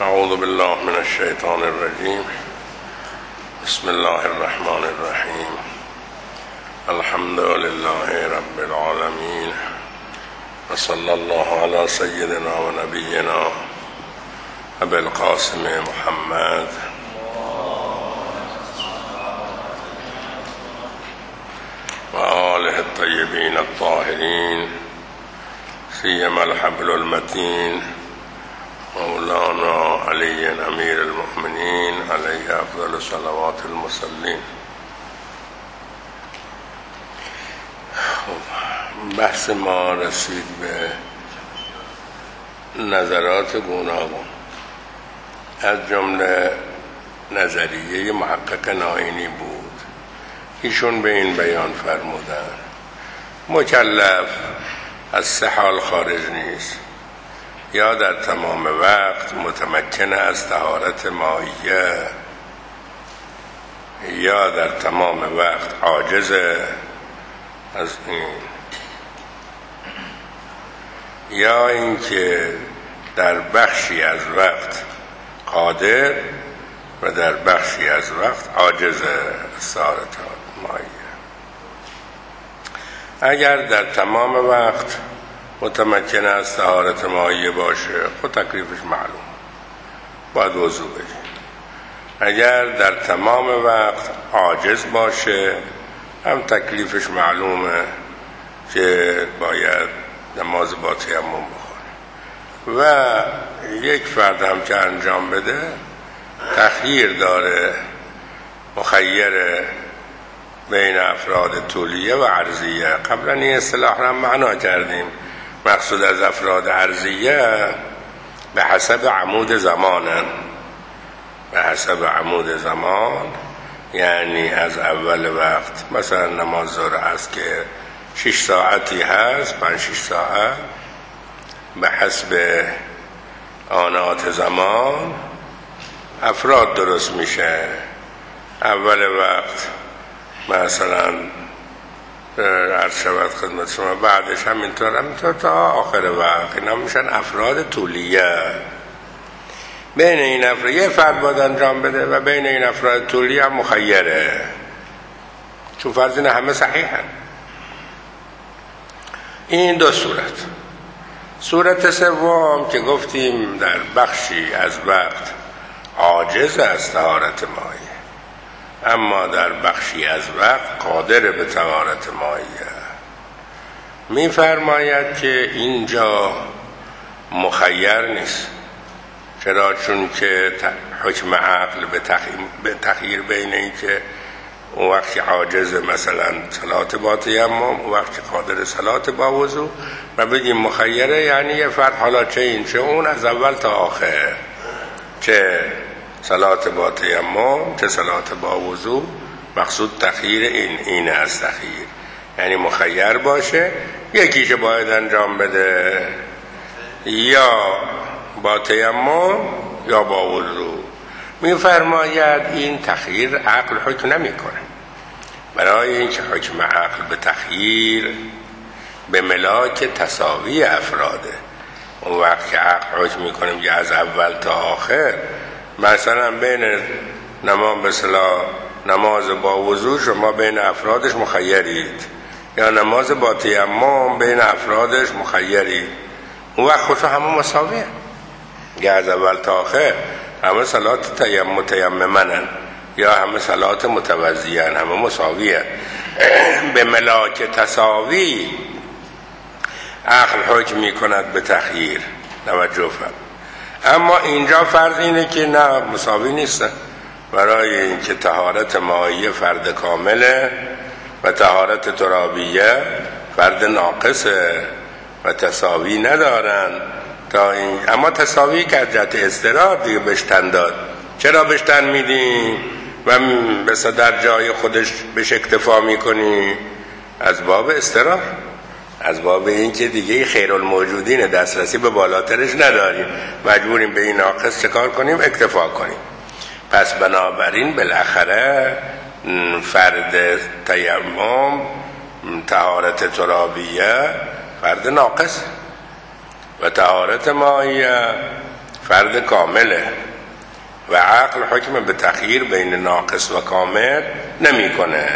اعوذ بالله من الشیطان الرجیم. بسم الله الرحمن الرحیم. الحمد لله رب العالمین و صلی الله علی سیدنا و نبینا ابی القاسم محمد و آله الطیبین الطاهرین سیما الحبل المتین مولانا علی امیر المؤمنین علیه افضل صلوات المصلین. بحث ما رسید به نظرات گوناگون، از جمله نظریه محقق نائینی بود. ایشون به این بیان فرمودن مکلف از سه حال خارج نیست: یا در تمام وقت متمکن از طهارت مائیه، یا در تمام وقت عاجز از این، یا اینکه در بخشی از وقت قادر و در بخشی از وقت عاجز از طهارت مائیه. اگر در تمام وقت متمکن از طهارت مائیه باشه خود تکلیفش معلوم، باید وضو بگیره. اگر در تمام وقت عاجز باشه هم تکلیفش معلومه که باید نماز با تیمم بخونه. و یک فرد هم که انجام بده تخییر داره، مخیره بین افراد طولیه و عرضیه. قبلا این اصطلاح را معنا کردیم. مقصود از افراد عرضیه به حسب عمود زمانن. به حسب عمود زمان یعنی از اول وقت، مثلا نماز ظهر است که 6 ساعتی هست، 5-6 ساعت، به حسب آنات زمان افراد درست میشه. اول وقت مثلا عرض شود خدمت شما، بعدش همینطور تا آخر وقت. اینا میشن افراد طولیه. بین این افراد یه فرد باید انجام بده و بین این افراد طولیه هم مخیره، چون فرض اینه همه صحیحن. این دو صورت سوم که گفتیم در بخشی از وقت عاجز از طهارت مائیه، اما در بخشی از وقت قادر به طهارت مائیه. می‌فرماید که اینجا مخیر نیست. چرا؟ چون که حکم عقل به تخییر بین این که اون وقتی عاجز مثلا صلات با تیمم، اون وقتی قادر صلات با وضو، و بگیم مخیره یعنی یه فرد حالا چه این چه اون از اول تا آخر، چه صلات با تیمم چه صلات با وضو. مقصود تخییر این از تخییر یعنی مخیر باشه، یکیش باید انجام بده، یا با تیمم یا با وضو. می‌فرماید این تخییر عقل حکم نمی‌کنه. برای اینکه حکم عقل به تخییر به ملاک تساوی افراده. اون وقت که عقل حکم می‌کنه میگه از اول تا آخر، مثلا بین نماز با وضو شما بین افرادش مخیرید، یا نماز با تیمم بین افرادش مخیرید، اون وقت خودشو همه مساویه. یا از اول تا آخر همه صلات متیممنن یا همه صلات متوضیان، همه مساویه. به ملاک تساوی عقل حکم میکند به تخییر. توجه فرم. اما اینجا فرض اینه که نه، مساوی نیستن. برای اینکه طهارت مائیه فرد کامله و طهارت ترابیه فرد ناقصه و تساوی ندارن تا این. اما تساوی که از جهت اضطرار دیگه بشتن داد. چرا بشتن میدیم و بس در جای خودش بهش اکتفا میکنی؟ از باب اضطرار، از باب این که دیگه خیرالموجودین دسترسی به بالاترش نداریم، مجبوریم به این ناقص چکار کنیم؟ اکتفا کنیم. پس بنابراین بالاخره فرد تیمم طهارت ترابیه فرد ناقص و طهارت مائیه فرد کامله و عقل حکم به تخییر بین ناقص و کامل نمیکنه.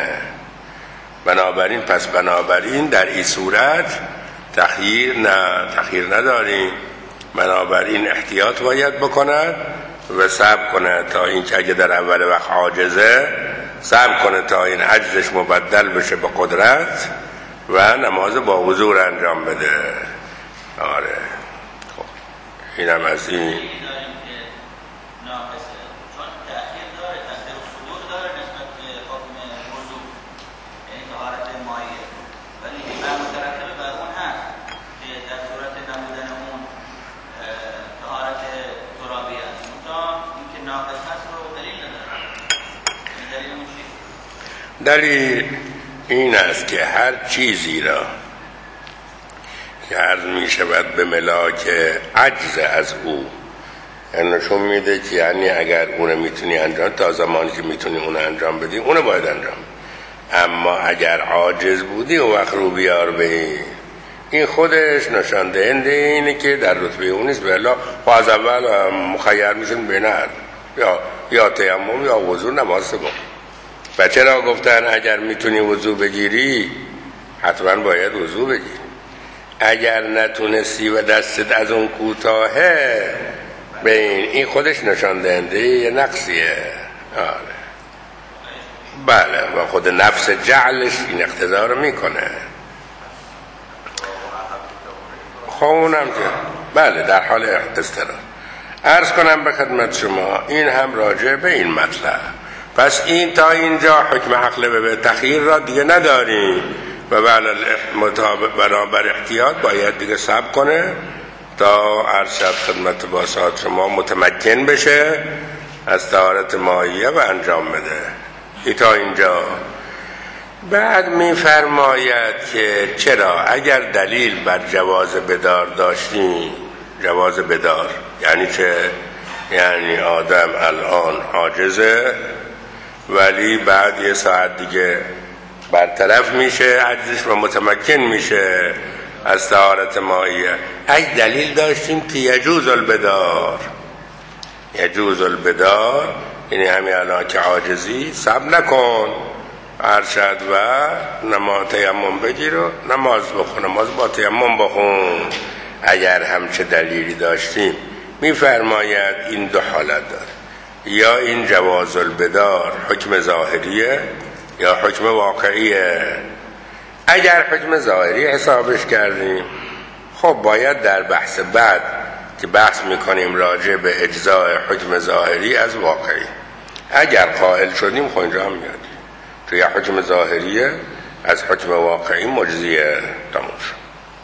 بنابراین در این صورت تخییر نداریم. بنابراین احتیاط باید بکند و صبر کنه تا این که اگه در اول وقت عاجزه صبر کنه تا این عجزش مبدل بشه به قدرت و نماز با حضور انجام بده. آره خب اینم از این. دلیل این است که هر چیزی را که عرض می شود به ملاک عجز از او، یعنی نشون میده که یعنی اگر اونه میتونی انجام، تا زمانی که میتونی اونه انجام بدی اونه باید انجام. اما اگر عاجز بودی و وقت رو بیار به این خودش نشان دهنده اینه که در رتبه اون نیست. بلا از اول مخیر میشن بین یا تیمم یا وضو نماز با. و چرا گفتن اگر میتونی وضو بگیری حتما باید وضو بگیری، اگر نتونستی و دستت از اون کوتاهه این خودش نشان دهنده یه نقصیه. آره بله، و خود نفس جعلش این اقتضا رو میکنه. خونم که بله در حال استراحت. عرض کنم به خدمت شما این هم راجع به این مطلب. پس این تا اینجا حکم عقل به تخییر را دیگه نداریم و بنابر احتیاط باید دیگه صبر کنه تا عرض خدمت باسات شما متمکن بشه از طهارت مائیه و انجام بده. این تا اینجا. بعد میفرماید که چرا اگر دلیل بر جواز بدار داشتیم، جواز بدار یعنی چه؟ یعنی آدم الان عاجزه ولی بعد یه ساعت دیگه برطرف میشه عجزش و متمکن میشه از طهارت مائیه. اگه دلیل داشتیم که یجوز البدار، یجوز البدار یعنی همین الان که عاجزی صبر نکن ارشد و نماز تیمم بگیر و نماز بخون، نماز با تیمم بخون. اگر همچه دلیلی داشتیم میفرماید این دو حالت داره، یا این جواز البدار حکم ظاهریه یا حکم واقعیه. اگر حکم ظاهری حسابش کردیم خب باید در بحث بعد که بحث میکنیم راجع به اجزاء حکم ظاهری از واقعی اگر قائل شدیم خب اینجا هم میاد توی حکم ظاهریه از حکم واقعی مجزیه تموم شد.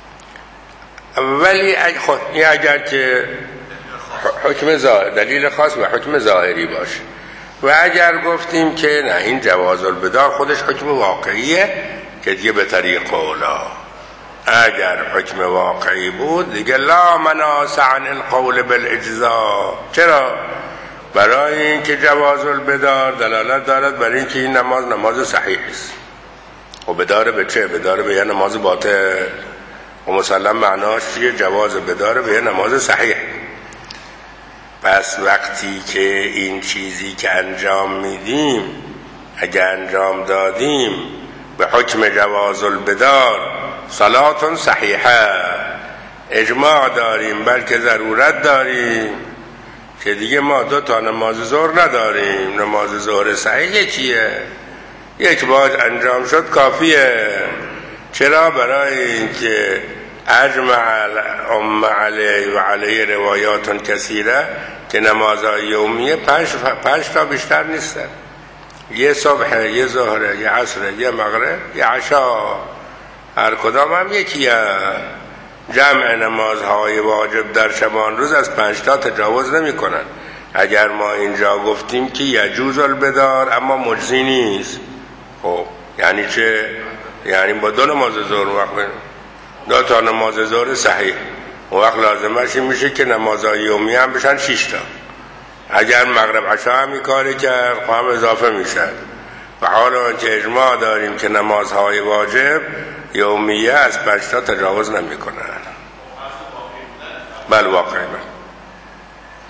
ولی اگر که حکم دلیل خاص و حکم ظاهری باشه و اگر گفتیم که نه این جواز البدار خودش حکم واقعیه که دیگه به طریق اولا، اگر حکم واقعی بود دیگه لا مناس عن القول بالاجزاء. چرا؟ برای اینکه جواز البدار دلالت دارد برای اینکه این نماز صحیح است. و بداره به چه؟ بداره به یه نماز باطل. و مسلم معناش چیه؟ جواز بداره به یه نماز صحیح. پس وقتی که این چیزی که انجام میدیم اگر انجام دادیم به حکم جواز البدار صلاتون صحیحه، اجماع داریم بلکه ضرورت داریم که دیگه ما 2 تا نماز ظهر نداریم. نماز ظهر صحیح چیه؟ یک بار انجام شد کافیه. چرا؟ برای اینکه اجمع الامه علیه و علیه روایات کثیره که نمازهای یومیه 5 تا بیشتر نیستن. یه صبح، یه ظهر، یه عصر، یه مغرب، یه عشا، هر کدام هم یکیه. جمع نمازهای واجب در شبان روز از 5 تا تجاوز نمی کنن. اگر ما اینجا گفتیم که یجوز البدار اما مجزی نیست، خب یعنی چه؟ یعنی با 2 نماز ظهر وقت 2 تا نماز ظهر صحیح اون وقت لازمش این میشه که نمازهای یومی هم بشن 6 تا. اگر مغرب عشا هم کاری کرد هم اضافه میشن. و حالا که اجماع داریم که نمازهای واجب یومیه از 5 تا تجاوز نمی کنن. بله واقعی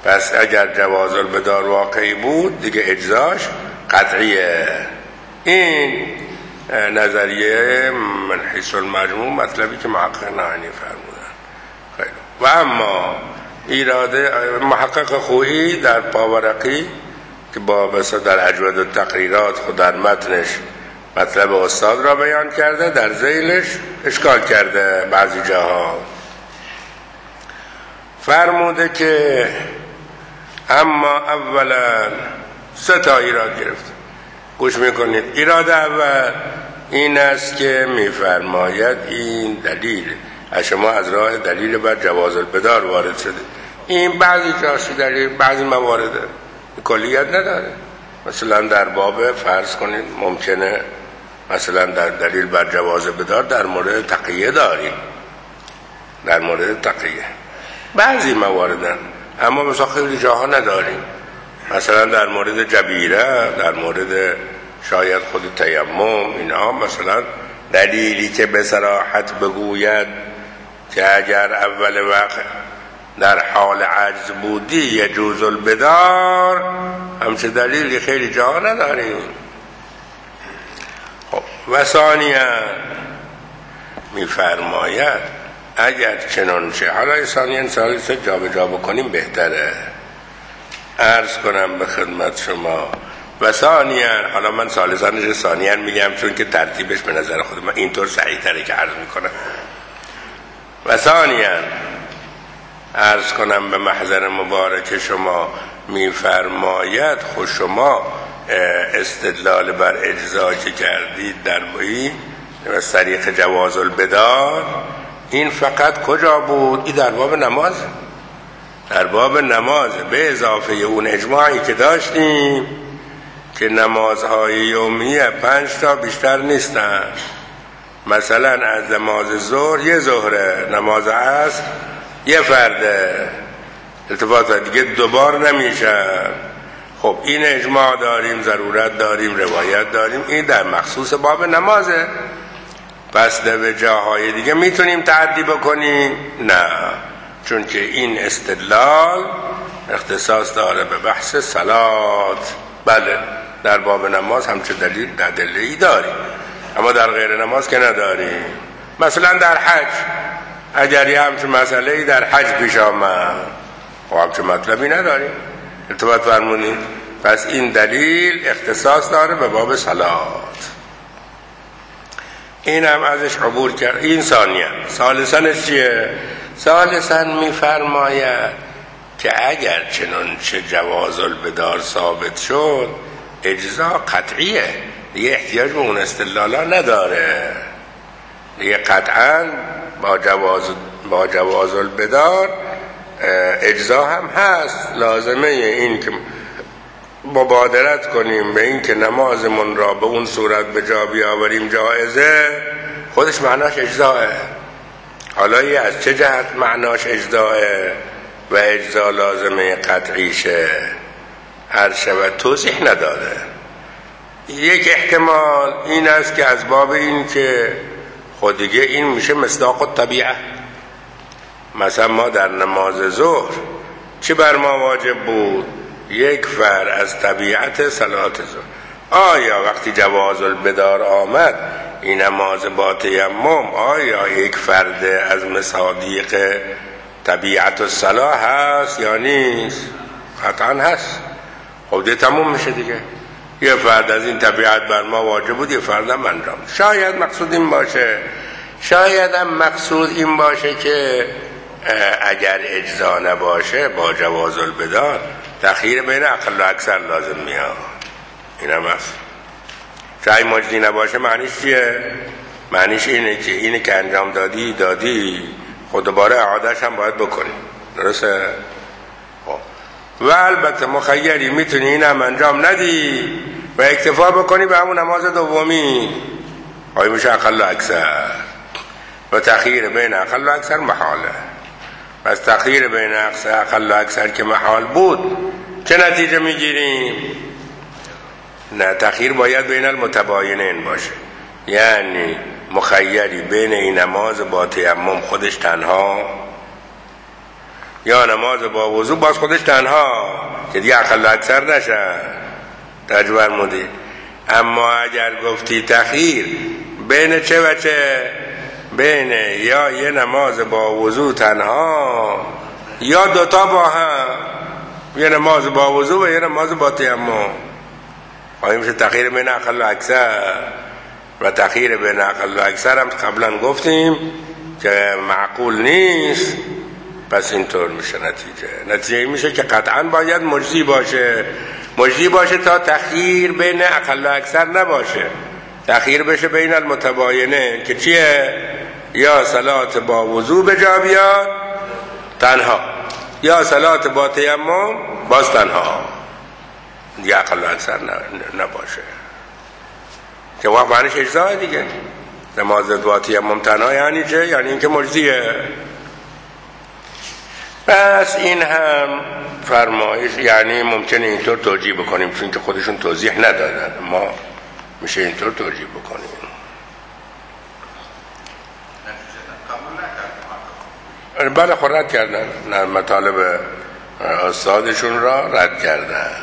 پس اگر جواز البدار واقعی بود دیگه اجزاش قطعیه. این نظریه من حیث المجموع مطلبی که محقق نهانی فرمودن. خیلی. و اما ایراده محقق خویی در پاورقی که با مثلا در اجود و تقریرات خود در متنش مطلب استاد را بیان کرده، در ذیلش اشکال کرده بعضی جاها. فرموده که اما اولا 3 ایراد گرفت. گوش میکنید. ایراد اول این است که میفرماید این دلیل از شما از راه دلیل بر جواز البدار وارد شده. این بعضی جاسی دلیل، بعضی موارد کلیت نداره. مثلا در باب فرض کنید ممکنه مثلا در دلیل بر جواز بدار در مورد تقیه داریم، در مورد تقیه بعضی مواردن، اما مثلا خیلی جاها نداریم. مثلا در مورد جبیره، در مورد شاید خود تیمم، اینا مثلا دلیلی که به صراحت بگوید که اگر اول وقت در حال عجز بودی یجوز البدار، همچه دلیلی خیلی جاها نداریم. خب و ثانیاً میفرماید اگر چنانچه، حالا ثانیاً ثالثه جا به جا بکنیم بهتره، عرض کنم به خدمت شما و ثانیاً، حالا من ثانیاً میگم چون که ترتیبش به نظر خود من اینطور صحیح تره که عرض میکنم. و ثانیاً عرض کنم به محضر مبارک شما میفرماید خود شما استدلال بر اجزا که کردید در بایی و طریق جواز البدار، این فقط کجا بود؟ این در باب نماز، در باب نماز، به اضافه اون اجماعی که داشتیم که نمازهای یومیه 5 تا بیشتر نیستن. مثلا از نماز ظهر 1 ظهره، نماز عصر 1 فرده، التفات دیگه 2 بار نمیشه. خب این اجماع داریم، ضرورت داریم، روایت داریم، این در مخصوص باب نمازه. پس به جاهای دیگه میتونیم تعدی بکنیم؟ نه، چون که این استدلال اختصاص داره به بحث صلات. بله در باب نماز همچه دلیلی داریم، اما در غیر نماز که نداریم. مثلا در حج اگر یه همچه مسئله‌ای در حج پیش آمد، خب همچه مطلبی نداریم، ارتباط فرمونید. پس این دلیل اختصاص داره به باب صلات. این هم ازش عبور کرد. این ثانیه. ثالثاًش چیه؟ ثالثاً میفرماید که اگر چنانچه جواز البدار ثابت شد اجزا قطعیه، دیگه احتیاج به اون استدلالا نداره، دیگه قطعاً با جواز البدار اجزا هم هست. لازمه این که مبادرت کنیم به این که نمازمون را به اون صورت به جا بیاوریم جایزه، خودش معناش اجزاه. حالا از چه جهت معناش اجزاه و اجزا لازمه قطعیشه هر شود توضیح نداده. یک احتمال این است که از باب این که خود دیگه این میشه مصداق الطبیعه. مثلا ما در نماز ظهر چه بر ما واجب بود؟ 1 فر از طبیعت صلات ظهر. آیا وقتی جواز البدار آمد این نماز با تیمم آیا 1 فرد از مصادیق طبیعت الصلاة هست یا نیست؟ قطعا هست. خب ده تموم میشه دیگه. 1 فرد از این طبیعت بر ما واجب بود، 1 فرد هم انجام. شاید مقصود این باشه، شاید هم مقصود این باشه که اگر اجزا نباشه با جواز البدار تأخیر بین اقل و اکثر لازم میاد. این هم هست. جای مجدی نباشه معنیش چیه؟ معنیش اینه که اینی که انجام دادی خود دوباره اعادهش هم باید بکنی. درسته؟ و البته مخیری میتونی این هم انجام ندی و اکتفا بکنی به همون نماز دومی، آیا میشه اقل و اکثر. و تأخیر بین اقل و اکثر محاله. پس تأخیر بین اقل و اکثر که محال بود چه نتیجه میگیریم؟ نه، تأخیر باید بین المتباینین باشه، یعنی مخیری بین این نماز با تیمم خودش تنها یا نماز با وضو باز خودش تنها که دیگه اقل اکثر نشن. توجه فرمودید. اما اگر گفتی تخییر بین چه و چه؟ بین یا یه نماز با وضو تنها یا دوتا با هم، یه نماز با وضو و یه نماز با تیمم. آیا میشه تخییر بین اقل و اکثر؟ و تخییر بین اقل و اکثر هم قبلا گفتیم که معقول نیست. پس اینطور میشه نتیجه میشه که قطعا باید مجزی باشه تا تخییر بین اقل و اکثر نباشه، تخییر بشه بین المتباینه که چیه؟ یا صلات با وضو به جا بیاد تنها، یا صلات با تیمم باز تنها، یا اقل و اکثر نباشه. که وقت معنیش اجزاه دیگه. نماز با تیمم تنها یعنی چه؟ یعنی اینکه مجزیه. پس این هم فرمایش، یعنی ممکنه اینطور توجیه بکنیم چون که خودشون توضیح ندادن، ما میشه اینطور توجیه بکنیم. بله خود رد کردن، مطالب استادشون را رد کردن.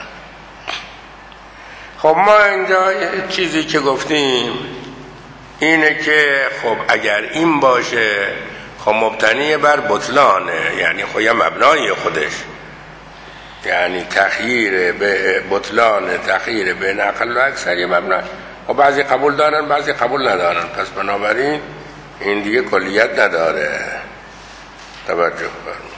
خب ما اینجا چیزی که گفتیم اینه که خب اگر این باشه خب مبتنی بر بطلانه، یعنی خب یه مبنای خودش، یعنی تخییر به بطلان تخییر بین اقل و اکثر یه مبنای. خب بعضی قبول دارن بعضی قبول ندارن، پس بنابراین این دیگه کلیت نداره. توجه فرمایید.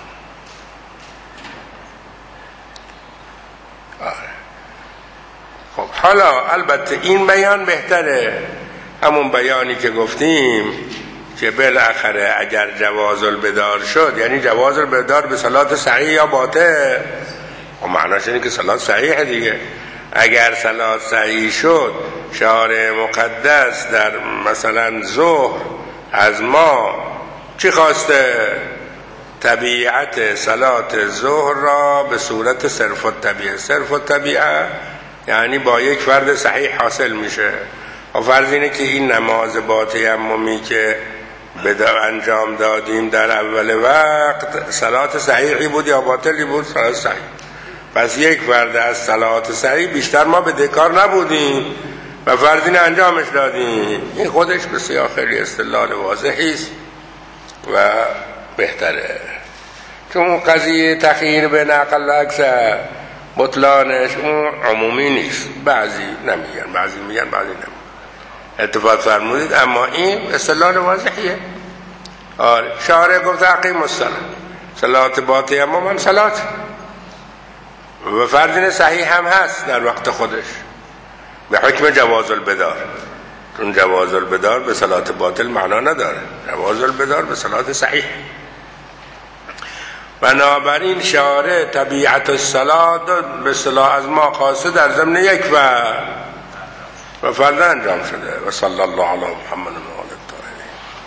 خب حالا البته این بیان بهتره، همون بیانی که گفتیم که بالاخره اگر جواز البدار شد، یعنی جواز البدار به صلات صحیح یا باطل، و معناش اینه که صلات صحیح دیگه. اگر صلات صحیح شد، شارع مقدس در مثلا ظهر از ما چی خواسته؟ طبیعت صلات ظهر را به صورت صرف الطبیعه. صرف الطبیعه یعنی با یک فرد صحیح حاصل میشه. و فرض اینه که این نماز با تیممی که انجام دادیم در اول وقت صلات صحیحی بود یا باطلی بود؟ صلات صحیح. پس یک فرد از صلات صحیح بیشتر ما به دکار نبودیم و فرض اینه انجامش دادیم. این خودش بسیار خیلی استدلال واضحی است و بهتره، چون قضیه تخییر بین اقل و اکثر بطلانش اون عمومی نیست، بعضی نمیگن، بعضی میگن، بعضی نمیگن. اتفاق فرمودید. اما این استدلال واضحیه. آره شارع گفت اقیم الصلاة، صلات با تیمم هم صلات و فرض صحیح هم هست در وقت خودش به حکم جواز البدار، چون جواز البدار به صلات باطل معنا نداره، جواز البدار به صلات صحیح. بنابراین شارع طبیعت الصلاة به اصطلاح از ما خاصه در ضمن یک و فرض انجام شده. و صلی الله علی محمد.